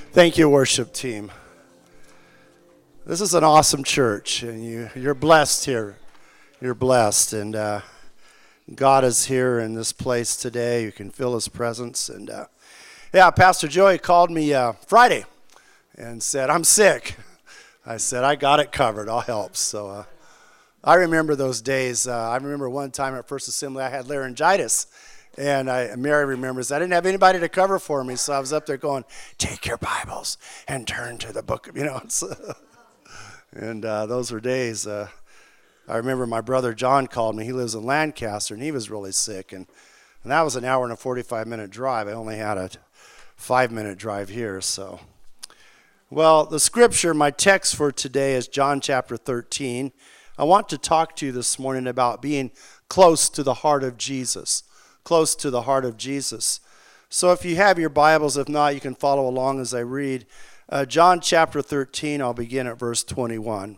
Thank you, worship team. This is an awesome church, and you're blessed here. You're blessed, and God is here in this place today. You can feel His presence. And Pastor Joey called me Friday and said, "I'm sick." I said, "I got it covered. I'll help." So I remember those days. I remember one time at First Assembly, I had laryngitis. And Mary remembers, I didn't have anybody to cover for me, so I was up there going, "Take your Bibles and turn to the book," and those were days. I remember my brother John called me. He lives in Lancaster, and he was really sick. And that was an hour and a 45-minute drive. I only had a 5-minute drive here. So, well, the scripture, my text for today is John chapter 13. I want to talk to you this morning about being close to the heart of Jesus. Close to the heart of Jesus. So if you have your Bibles, if not, you can follow along as I read. John chapter 13, I'll begin at verse 21.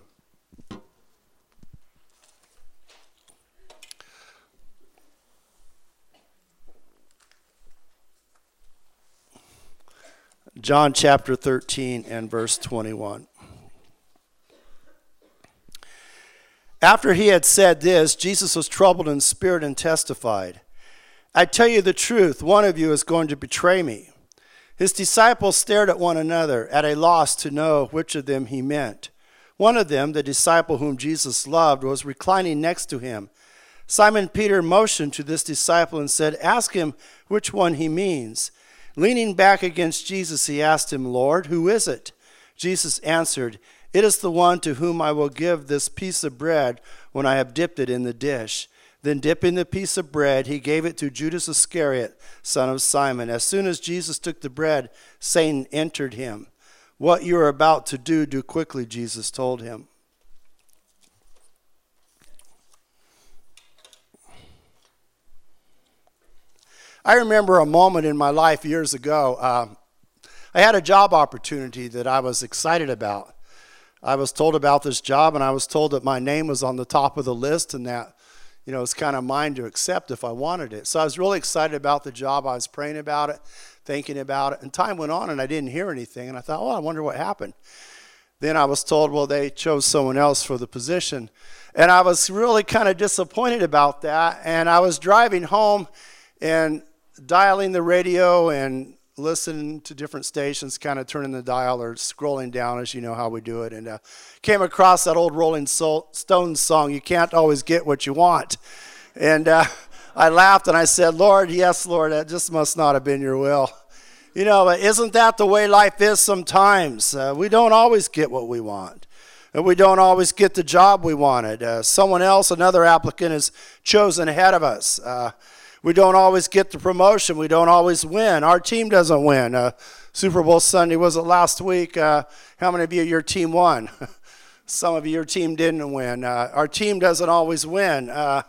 John chapter 13 and verse 21. After he had said this, Jesus was troubled in spirit and testified, "I tell you the truth, one of you is going to betray me." His disciples stared at one another, at a loss to know which of them he meant. One of them, the disciple whom Jesus loved, was reclining next to him. Simon Peter motioned to this disciple and said, "Ask him which one he means." Leaning back against Jesus, he asked him, "Lord, who is it?" Jesus answered, "It is the one to whom I will give this piece of bread when I have dipped it in the dish." Then dipping the piece of bread, he gave it to Judas Iscariot, son of Simon. As soon as Jesus took the bread, Satan entered him. "What you are about to do, do quickly," Jesus told him. I remember a moment in my life years ago. I had a job opportunity that I was excited about. I was told about this job, and I was told that my name was on the top of the list and that it's kind of mine to accept if I wanted it. So I was really excited about the job. I was praying about it, thinking about it. And time went on, and I didn't hear anything. And I thought, I wonder what happened. Then I was told, well, they chose someone else for the position. And I was really kind of disappointed about that. And I was driving home and dialing the radio and listening to different stations, kind of turning the dial or scrolling down, as you know how we do it, and came across that old Rolling Stones song, "You Can't Always Get What You Want." And I laughed and I said, "Lord, yes, Lord, that just must not have been your will." But isn't that the way life is sometimes? We don't always get what we want. And we don't always get the job we wanted. Someone else, another applicant, is chosen ahead of us. We don't always get the promotion. We don't always win. Our team doesn't win. Super Bowl Sunday, was it last week? How many of you, your team won? Some of you, your team didn't win. Our team doesn't always win.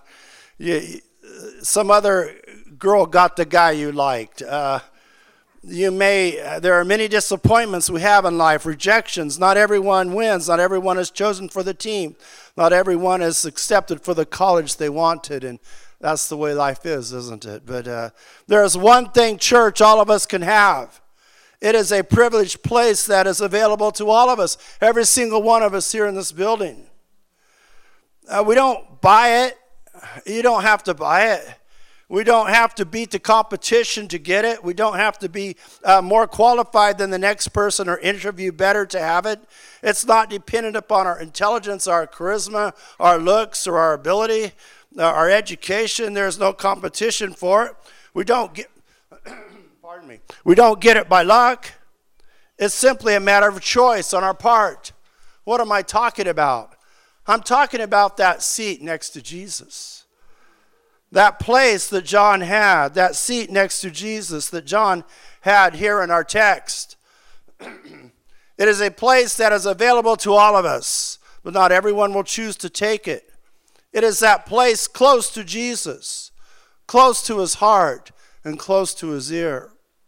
Some other girl got the guy you liked. There are many disappointments we have in life, rejections. Not everyone wins. Not everyone is chosen for the team. Not everyone is accepted for the college they wanted, and that's the way life is, isn't it? But there is one thing, church, all of us can have. It is a privileged place that is available to all of us, every single one of us here in this building. We don't buy it. You don't have to buy it. We don't have to beat the competition to get it. We don't have to be more qualified than the next person or interview better to have it. It's not dependent upon our intelligence, our charisma, our looks, or our ability. Our education, there's no competition for it. We don't get We don't get it by luck. It's simply a matter of choice on our part. What am I talking about? I'm talking about that seat next to Jesus. That place that John had, that seat next to Jesus that John had here in our text. It is a place that is available to all of us, but not everyone will choose to take it. It is that place close to Jesus, close to his heart, and close to his ear.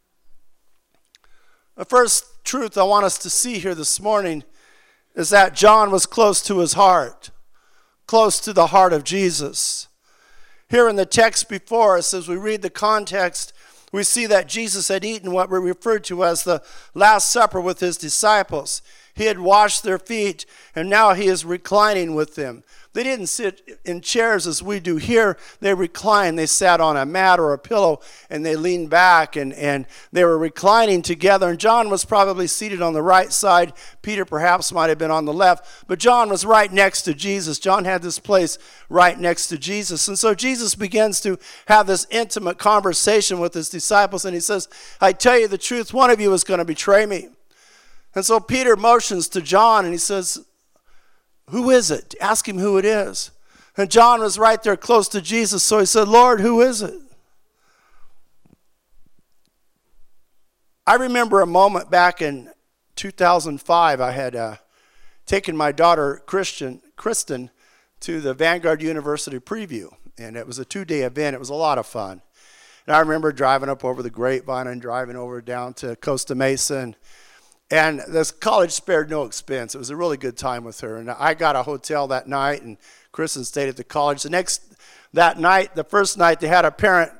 The first truth I want us to see here this morning is that John was close to his heart, close to the heart of Jesus. Here in the text before us, as we read the context, we see that Jesus had eaten what we refer to as the Last Supper with his disciples. He had washed their feet, and now he is reclining with them. They didn't sit in chairs as we do here. They reclined. They sat on a mat or a pillow, and they leaned back, and they were reclining together. And John was probably seated on the right side. Peter perhaps might have been on the left. But John was right next to Jesus. John had this place right next to Jesus. And so Jesus begins to have this intimate conversation with his disciples, and he says, I tell you the truth, one of you is going to betray me. And so Peter motions to John, and he says, who is it? Ask him who it is. And John was right there close to Jesus, so he said, Lord, who is it? I remember a moment back in 2005. I had taken my daughter, Kristen, to the Vanguard University preview, and it was a 2-day event. It was a lot of fun. And I remember driving up over the Grapevine and driving over down to Costa Mesa, and this college spared no expense. It was a really good time with her. And I got a hotel that night, and Kristen stayed at the college. That night, the first night, they had a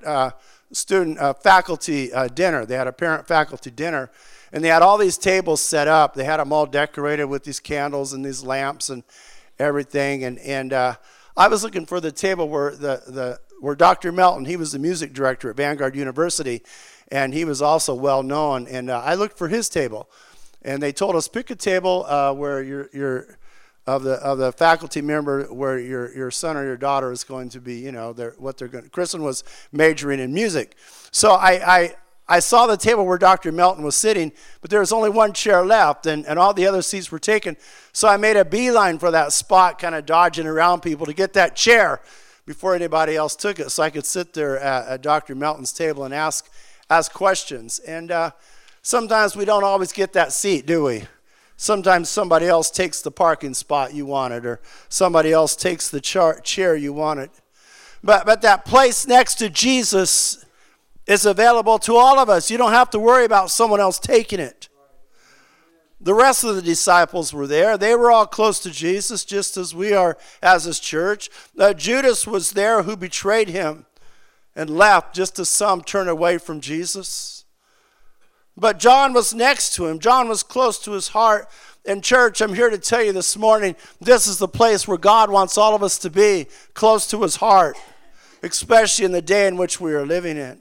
faculty dinner. They had a parent-faculty dinner, and they had all these tables set up. They had them all decorated with these candles and these lamps and everything. And I was looking for the table where Dr. Melton, he was the music director at Vanguard University, and he was also well known. And I looked for his table. And they told us, pick a table where you're of the faculty member where your son or your daughter is going to be, what they're going to. Kristen was majoring in music. So I saw the table where Dr. Melton was sitting, but there was only one chair left, and all the other seats were taken. So I made a beeline for that spot, kind of dodging around people to get that chair before anybody else took it, so I could sit there at Dr. Melton's table and ask questions. And sometimes we don't always get that seat, do we? Sometimes somebody else takes the parking spot you wanted, or somebody else takes the chair you wanted. But that place next to Jesus is available to all of us. You don't have to worry about someone else taking it. The rest of the disciples were there. They were all close to Jesus, just as we are as his church. Judas was there, who betrayed him and left, just as some turned away from Jesus. But John was next to him. John was close to his heart. And church, I'm here to tell you this morning, this is the place where God wants all of us to be, close to his heart, especially in the day in which we are living in.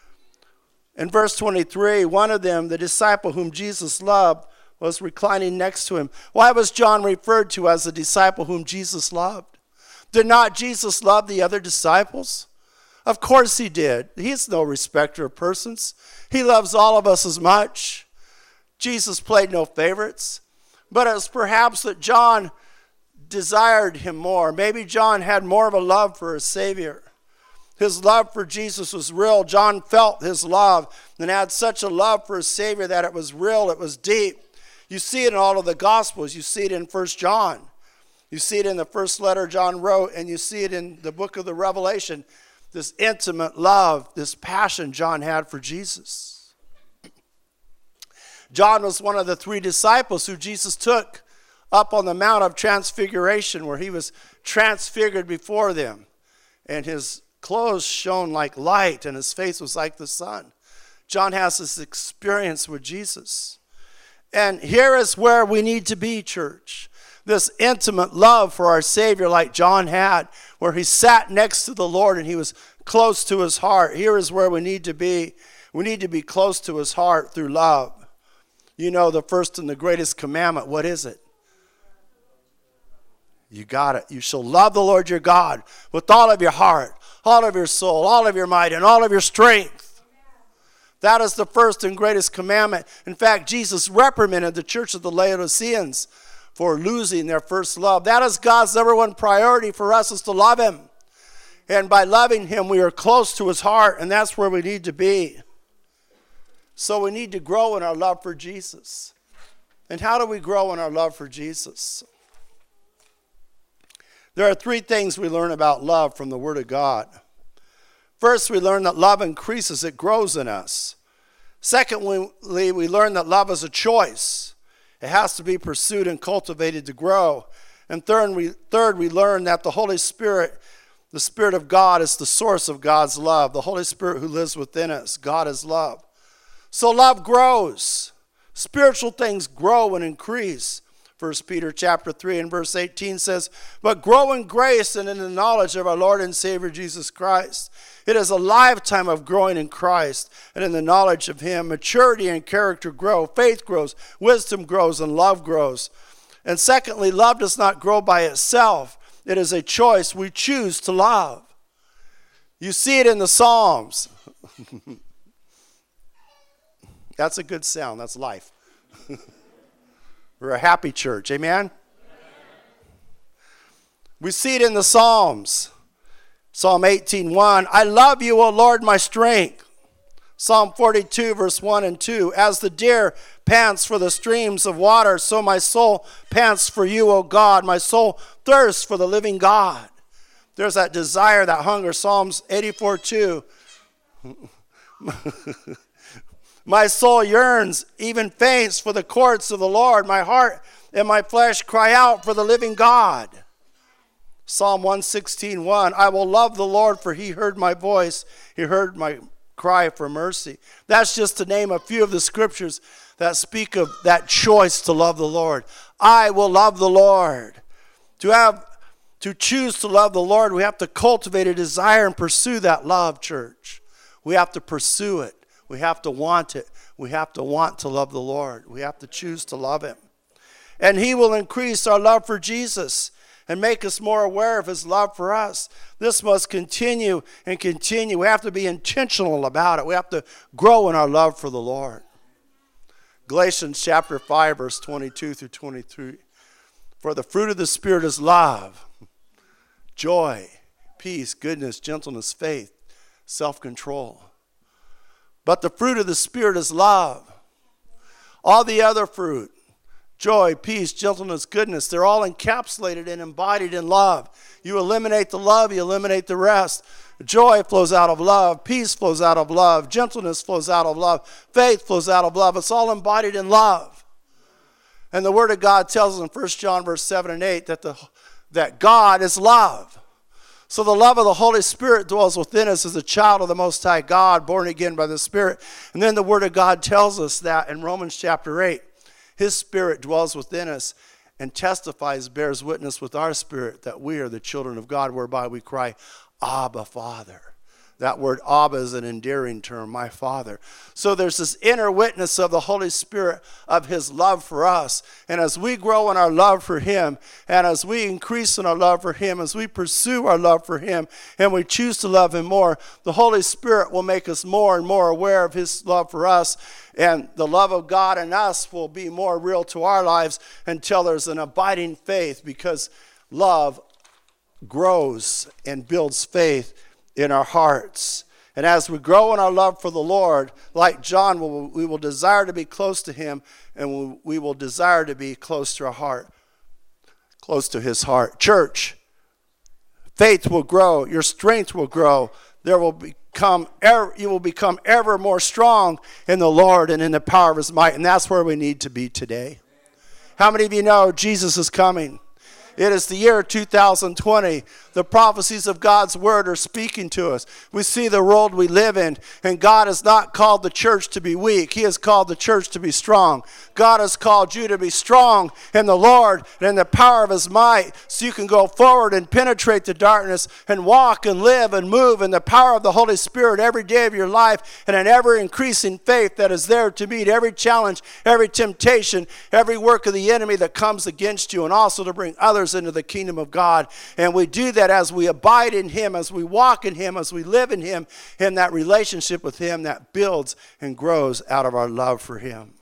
In verse 23, one of them, the disciple whom Jesus loved, was reclining next to him. Why was John referred to as the disciple whom Jesus loved? Did not Jesus love the other disciples? Of course he did. He's no respecter of persons. He loves all of us as much. Jesus played no favorites. But it was perhaps that John desired him more. Maybe John had more of a love for his Savior. His love for Jesus was real. John felt his love and had such a love for his Savior that it was real, it was deep. You see it in all of the Gospels. You see it in 1 John. You see it in the first letter John wrote, and you see it in the book of the Revelation. This intimate love, this passion John had for Jesus. John was one of the 3 disciples who Jesus took up on the Mount of Transfiguration, where he was transfigured before them. And his clothes shone like light, and his face was like the sun. John has this experience with Jesus. And here is where we need to be, church. This intimate love for our Savior like John had, where he sat next to the Lord and he was close to his heart. Here is where we need to be. We need to be close to his heart through love. You know the first and the greatest commandment. What is it? You got it. You shall love the Lord your God with all of your heart, all of your soul, all of your might, and all of your strength. That is the first and greatest commandment. In fact, Jesus reprimanded the church of the Laodiceans for losing their first love. That is God's number one priority for us, is to love him. And by loving him, we are close to his heart, and that's where we need to be. So we need to grow in our love for Jesus. And how do we grow in our love for Jesus? There are 3 things we learn about love from the Word of God. First, we learn that love increases, it grows in us. Secondly, we learn that love is a choice. It has to be pursued and cultivated to grow. And third, we learn that the Holy Spirit The Spirit of God is the source of God's love. The Holy Spirit who lives within us. God is love. So love grows. Spiritual things grow and increase. 1 Peter chapter 3 and verse 18 says, but grow in grace and in the knowledge of our Lord and Savior Jesus Christ. It is a lifetime of growing in Christ and in the knowledge of Him. Maturity and character grow. Faith grows. Wisdom grows and love grows. And secondly, love does not grow by itself. It is a choice. We choose to love. You see it in the Psalms. That's a good sound. That's life. We're a happy church. Amen? We see it in the Psalms. Psalm 18:1. I love you, O Lord, my strength. Psalm 42, verse 1 and 2. As the deer pants for the streams of water, so my soul pants for you, O God. My soul thirsts for the living God. There's that desire, that hunger. Psalms 84:2. My soul yearns, even faints for the courts of the Lord. My heart and my flesh cry out for the living God. Psalm 116:1. I will love the Lord, for He heard my voice. He heard my cry for mercy. That's just to name a few of the scriptures that speak of that choice to love the Lord. I will love the Lord. To choose to love the Lord, we have to cultivate a desire and pursue that love, church. We have to pursue it. We have to want it. We have to want to love the Lord. We have to choose to love Him. And He will increase our love for Jesus and make us more aware of His love for us. This must continue and continue. We have to be intentional about it. We have to grow in our love for the Lord. Galatians chapter 5, verse 22 through 23. For the fruit of the Spirit is love, joy, peace, goodness, gentleness, faith, self-control. But the fruit of the Spirit is love. All the other fruit, joy, peace, gentleness, goodness, they're all encapsulated and embodied in love. You eliminate the love, you eliminate the rest. Joy flows out of love. Peace flows out of love. Gentleness flows out of love. Faith flows out of love. It's all embodied in love. And the Word of God tells us in 1 John verse 7 and 8 that God is love. So the love of the Holy Spirit dwells within us as a child of the Most High God, born again by the Spirit. And then the Word of God tells us that in Romans chapter 8, His Spirit dwells within us and testifies, bears witness with our spirit that we are the children of God, whereby we cry, Abba, Father. That word Abba is an endearing term, my Father. So there's this inner witness of the Holy Spirit of His love for us. And as we grow in our love for Him, and as we increase in our love for Him, as we pursue our love for Him, and we choose to love Him more, the Holy Spirit will make us more and more aware of His love for us. And the love of God in us will be more real to our lives until there's an abiding faith, because love grows and builds faith in our hearts. And as we grow in our love for the Lord, like John, we will desire to be close to Him, and we will desire to be close to our heart, close to His heart. Church, faith will grow. Your strength will grow. You will become ever more strong in the Lord and in the power of His might. And that's where we need to be today. How many of you know Jesus is coming? It is the year 2020. The prophecies of God's word are speaking to us. We see the world we live in, and God has not called the church to be weak. He has called the church to be strong. God has called you to be strong in the Lord and in the power of His might, so you can go forward and penetrate the darkness and walk and live and move in the power of the Holy Spirit every day of your life, and an ever-increasing faith that is there to meet every challenge, every temptation, every work of the enemy that comes against you, and also to bring others into the kingdom of God. And we do that as we abide in Him, as we walk in Him, as we live in Him, in that relationship with Him that builds and grows out of our love for Him.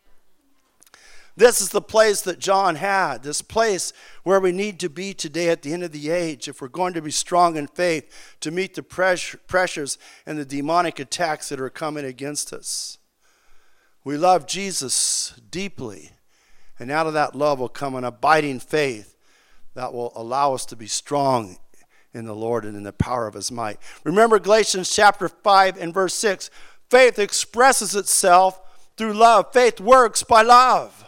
This is the place that John had, this place where we need to be today at the end of the age if we're going to be strong in faith to meet the pressures and the demonic attacks that are coming against us. We love Jesus deeply, and out of that love will come an abiding faith that will allow us to be strong in the Lord and in the power of His might. Remember Galatians chapter 5 and verse 6. Faith expresses itself through love. Faith works by love.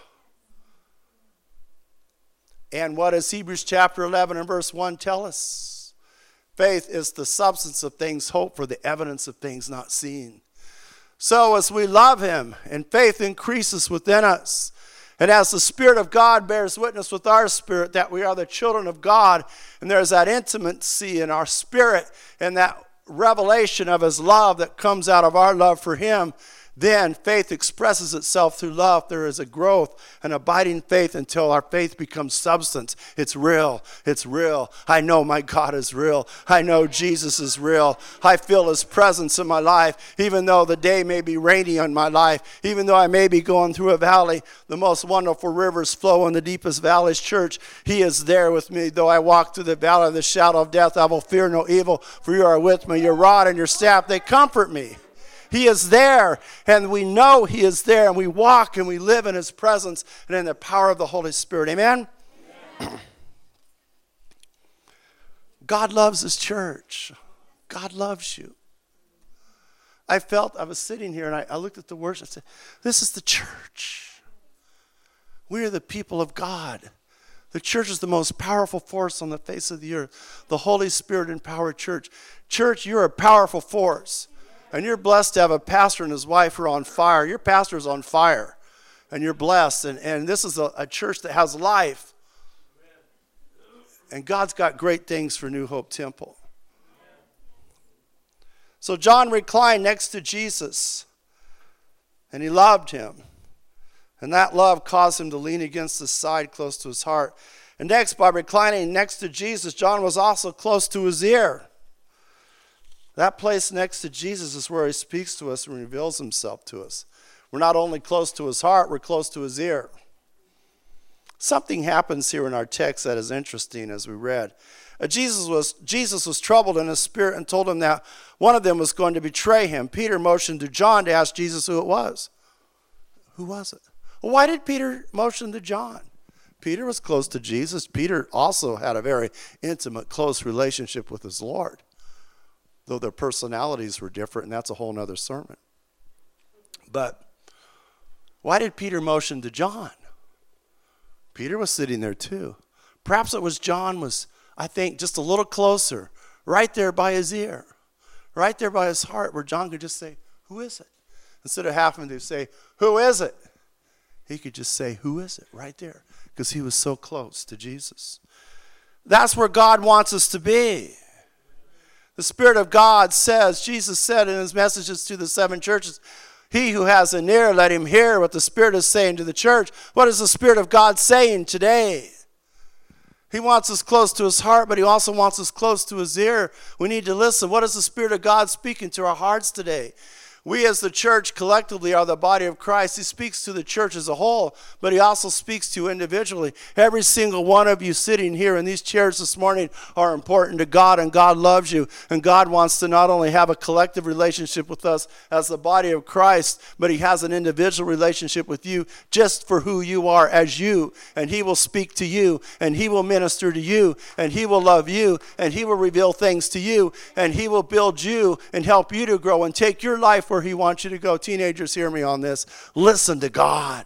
And what does Hebrews chapter 11 and verse 1 tell us? Faith is the substance of things hoped for, the evidence of things not seen. So as we love him and faith increases within us, and as the Spirit of God bears witness with our spirit that we are the children of God, and there's that intimacy in our spirit and that revelation of his love that comes out of our love for him, then faith expresses itself through love. There is a growth, an abiding faith until our faith becomes substance. It's real. It's real. I know my God is real. I know Jesus is real. I feel his presence in my life, even though the day may be rainy on my life, even though I may be going through a valley. The most wonderful rivers flow in the deepest valleys. Church, he is there with me. Though I walk through the valley of the shadow of death, I will fear no evil, for you are with me. Your rod and your staff, they comfort me. He is there, and we know he is there, and we walk and we live in his presence and in the power of the Holy Spirit. Amen? Amen. God loves his church. God loves you. I was sitting here, and I looked at the worship and said, this is the church. We are the people of God. The church is the most powerful force on the face of the earth. The Holy Spirit empowered church. Church, you're a powerful force. And you're blessed to have a pastor and his wife who are on fire. Your pastor is on fire. And you're blessed. And this is a church that has life. And God's got great things for New Hope Temple. So John reclined next to Jesus. And he loved him. And that love caused him to lean against his side close to his heart. And next, by reclining next to Jesus, John was also close to his ear. That place next to Jesus is where he speaks to us and reveals himself to us. We're not only close to his heart, we're close to his ear. Something happens here in our text that is interesting as we read. Jesus was troubled in his spirit and told him that one of them was going to betray him. Peter motioned to John to ask Jesus who it was. Who was it? Well, why did Peter motion to John? Peter was close to Jesus. Peter also had a very intimate, close relationship with his Lord. Though their personalities were different, and that's a whole other sermon. But why did Peter motion to John? Peter was sitting there too. Perhaps it was John was, I think, just a little closer, right there by his ear, right there by his heart, where John could just say, who is it? Instead of having to say, who is it? He could just say, who is it? Right there, because he was so close to Jesus. That's where God wants us to be. The Spirit of God says, Jesus said in his messages to the 7 churches, he who has an ear, let him hear what the Spirit is saying to the church. What is the Spirit of God saying today? He wants us close to his heart, but he also wants us close to his ear. We need to listen. What is the Spirit of God speaking to our hearts today? We as the church collectively are the body of Christ. He speaks to the church as a whole, but he also speaks to you individually. Every single one of you sitting here in these chairs this morning are important to God, and God loves you. And God wants to not only have a collective relationship with us as the body of Christ, but he has an individual relationship with you just for who you are as you. And he will speak to you, and he will minister to you, and he will love you, and he will reveal things to you, and he will build you and help you to grow and take your life where he wants you to go. Teenagers, hear me on this. Listen to God.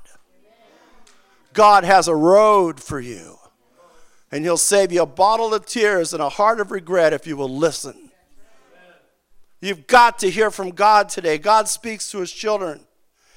God has a road for you. And he'll save you a bottle of tears and a heart of regret if you will listen. You've got to hear from God today. God speaks to his children.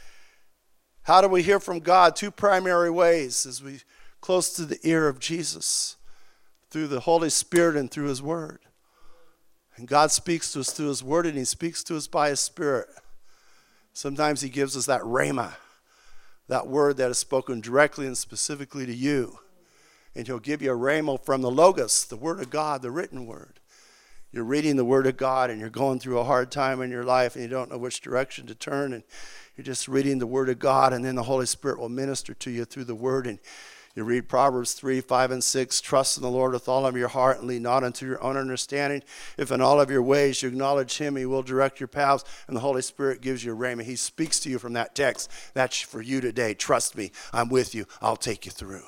How do we hear from God? 2 primary ways as we close to the ear of Jesus. Through the Holy Spirit and through his word. And God speaks to us through his word, and he speaks to us by his Spirit. Sometimes he gives us that rhema, that word that is spoken directly and specifically to you. And he'll give you a rhema from the Logos, the word of God, the written word. You're reading the word of God and you're going through a hard time in your life and you don't know which direction to turn, and you're just reading the word of God, and then the Holy Spirit will minister to you through the word. And you read Proverbs 3, 5, and 6. Trust in the Lord with all of your heart and lean not unto your own understanding. If in all of your ways you acknowledge him, he will direct your paths. And the Holy Spirit gives you a rhema. He speaks to you from that text. That's for you today. Trust me. I'm with you. I'll take you through.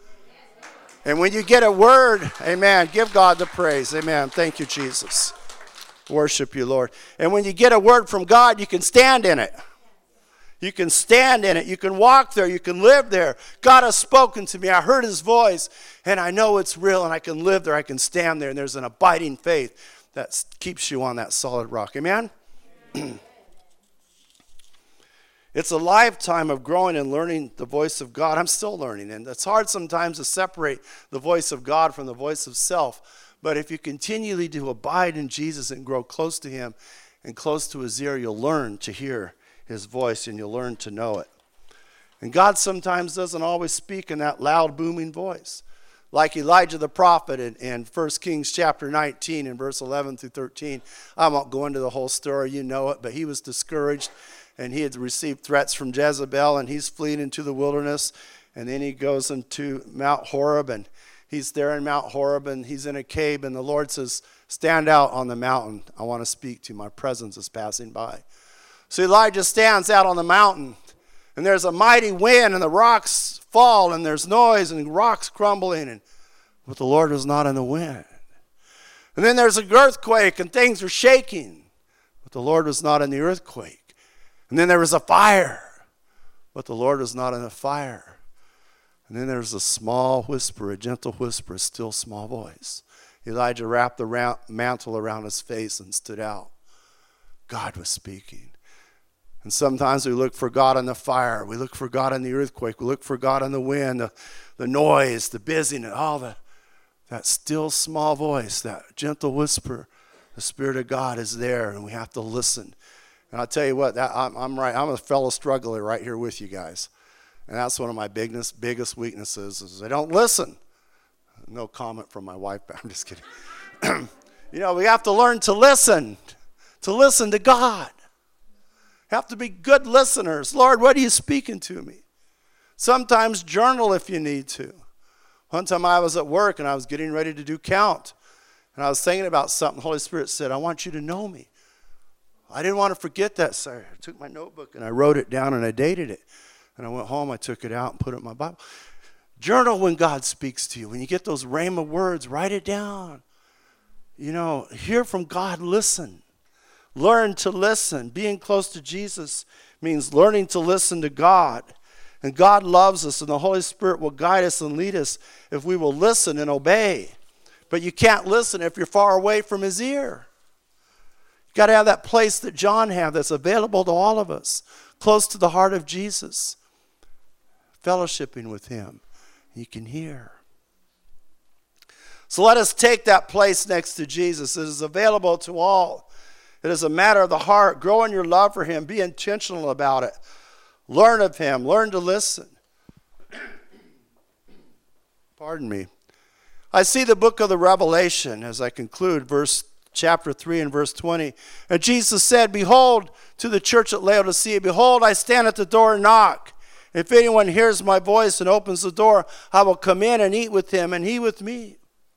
And when you get a word, amen, give God the praise. Amen. Thank you, Jesus. Worship you, Lord. And when you get a word from God, you can stand in it. You can stand in it. You can walk there. You can live there. God has spoken to me. I heard his voice, and I know it's real, and I can live there. I can stand there, and there's an abiding faith. that keeps you on that solid rock. Amen? It's a lifetime of growing and learning the voice of God. I'm still learning, and it's hard sometimes to separate the voice of God from the voice of self. But if you continually do abide in Jesus and grow close to him and close to his ear, you'll learn to hear his voice and you'll learn to know it. And God sometimes doesn't always speak in that loud, booming voice. Like Elijah the prophet in 1 Kings chapter 19 and verse 11 through 13. I won't go into the whole story, you know it, but he was discouraged and he had received threats from Jezebel and he's fleeing into the wilderness. And then he goes into Mount Horeb and he's there in Mount Horeb and he's in a cave and the Lord says, stand out on the mountain. I want to speak to you. My presence is passing by. So Elijah stands out on the mountain and there's a mighty wind and the rocks fall and there's noise and rocks crumbling, but the Lord was not in the wind. And then there's an earthquake and things are shaking, but the Lord was not in the earthquake. And then there was a fire, but the Lord was not in the fire. And then there's a small whisper, a gentle whisper, a still small voice. Elijah wrapped the mantle around his face and stood out. God was speaking. And sometimes we look for God in the fire. We look for God in the earthquake. We look for God in the wind, the noise, the busyness, that still small voice, that gentle whisper. The Spirit of God is there, and we have to listen. And I'll tell you what, I'm right. I'm a fellow struggler right here with you guys. And that's one of my biggest weaknesses is I don't listen. No comment from my wife, but I'm just kidding. We have to learn to listen to God. Have to be good listeners. Lord, what are you speaking to me? Sometimes journal if you need to. One time I was at work and I was getting ready to do count. And I was thinking about something. The Holy Spirit said, I want you to know me. I didn't want to forget that. So I took my notebook and I wrote it down and I dated it. And I went home, I took it out and put it in my Bible. Journal when God speaks to you. When you get those rhema words, write it down. Hear from God, listen. Learn to listen. Being close to Jesus means learning to listen to God. And God loves us, and the Holy Spirit will guide us and lead us if we will listen and obey. But you can't listen if you're far away from his ear. You've got to have that place that John had that's available to all of us, close to the heart of Jesus, fellowshipping with him. You can hear. So let us take that place next to Jesus. It is available to all. It is a matter of the heart. Grow in your love for him. Be intentional about it. Learn of him. Learn to listen. Pardon me. I see the book of the Revelation as I conclude, chapter 3 and verse 20. And Jesus said, behold, to the church at Laodicea, behold, I stand at the door and knock. If anyone hears my voice and opens the door, I will come in and eat with him and he with me.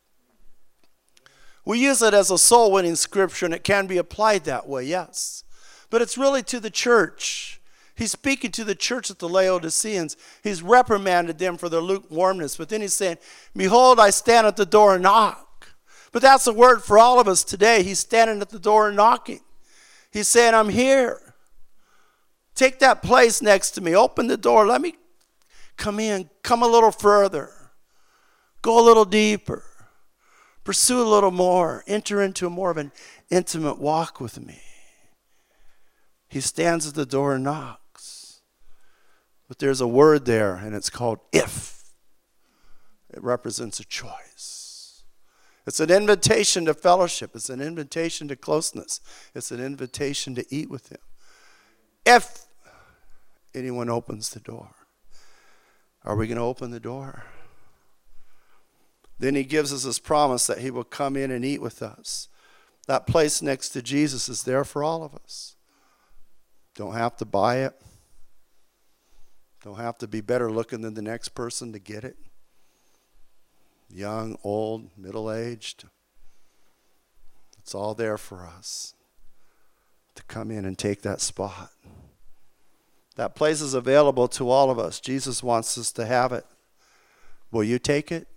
We use it as a soul-winning scripture, and it can be applied that way, yes. But it's really to the church. He's speaking to the church at the Laodiceans. He's reprimanded them for their lukewarmness. But then he's saying, behold, I stand at the door and knock. But that's a word for all of us today. He's standing at the door and knocking. He's saying, I'm here. Take that place next to me. Open the door. Let me come in. Come a little further. Go a little deeper. Pursue a little more. Enter into more of an intimate walk with me. He stands at the door and knocks. But there's a word there, and it's called if. It represents a choice. It's an invitation to fellowship. It's an invitation to closeness. It's an invitation to eat with him. If anyone opens the door. Are we going to open the door? Then he gives us his promise that he will come in and eat with us. That place next to Jesus is there for all of us. Don't have to buy it. Don't have to be better looking than the next person to get it. Young, old, middle-aged. It's all there for us to come in and take that spot. That place is available to all of us. Jesus wants us to have it. Will you take it?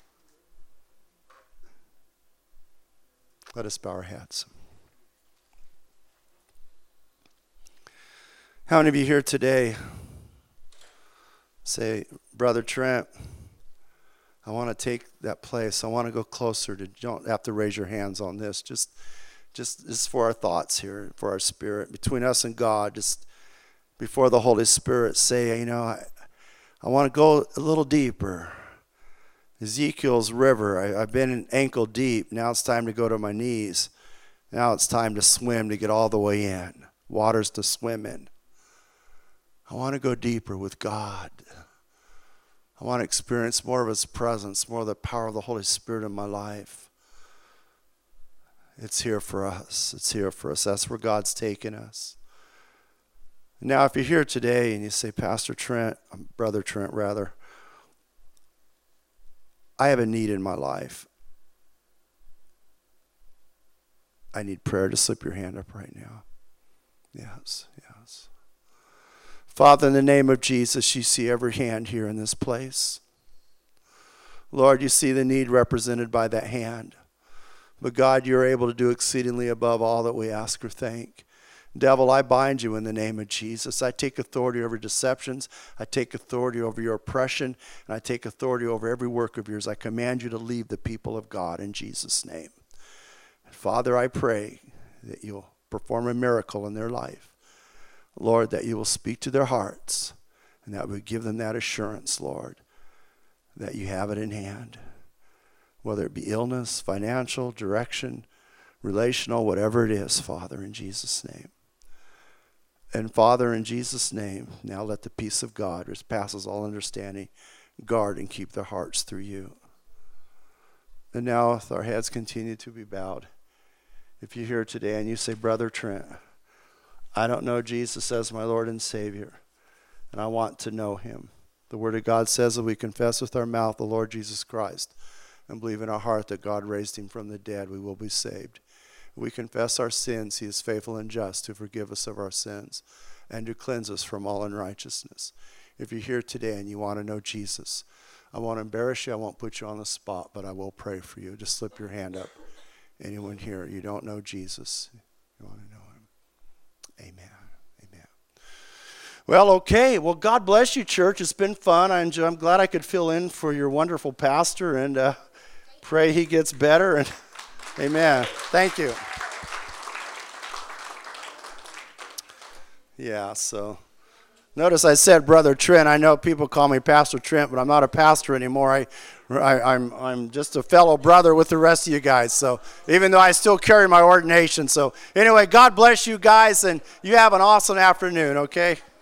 Let us bow our heads. How many of you here today say, Brother Trent, I want to take that place. I want to go closer. You don't have to raise your hands on this. Just for our thoughts here, for our spirit. Between us and God, just before the Holy Spirit, say, I want to go a little deeper. Ezekiel's river, I've been ankle deep. Now it's time to go to my knees. Now it's time to swim to get all the way in. Waters to swim in. I want to go deeper with God. I want to experience more of His presence, more of the power of the Holy Spirit in my life. It's here for us. It's here for us. That's where God's taken us. Now, if you're here today and you say, Pastor Trent, Brother Trent rather, I have a need in my life. I need prayer. To slip your hand up right now. Yes. Father, in the name of Jesus, you see every hand here in this place. Lord, you see the need represented by that hand. But God, you're able to do exceedingly above all that we ask or think. Devil, I bind you in the name of Jesus. I take authority over deceptions. I take authority over your oppression. And I take authority over every work of yours. I command you to leave the people of God in Jesus' name. And Father, I pray that you'll perform a miracle in their life. Lord, that you will speak to their hearts. And that would give them that assurance, Lord, that you have it in hand. Whether it be illness, financial, direction, relational, whatever it is, Father, in Jesus' name. And Father, in Jesus' name, now let the peace of God, which passes all understanding, guard and keep their hearts through you. And now, with our heads continue to be bowed, if you're here today and you say, Brother Trent, I don't know Jesus as my Lord and Savior, and I want to know Him. The Word of God says that we confess with our mouth the Lord Jesus Christ and believe in our heart that God raised Him from the dead, we will be saved. We confess our sins. He is faithful and just to forgive us of our sins and to cleanse us from all unrighteousness. If you're here today and you want to know Jesus, I won't embarrass you. I won't put you on the spot, but I will pray for you. Just slip your hand up. Anyone here, you don't know Jesus, you want to know Him. Amen. Amen. Well, okay. Well, God bless you, church. It's been fun. I'm glad I could fill in for your wonderful pastor, and pray he gets better. And amen. Thank you. Yeah, so notice I said Brother Trent. I know people call me Pastor Trent, but I'm not a pastor anymore. I'm just a fellow brother with the rest of you guys. So even though I still carry my ordination. So anyway, God bless you guys, and you have an awesome afternoon, okay?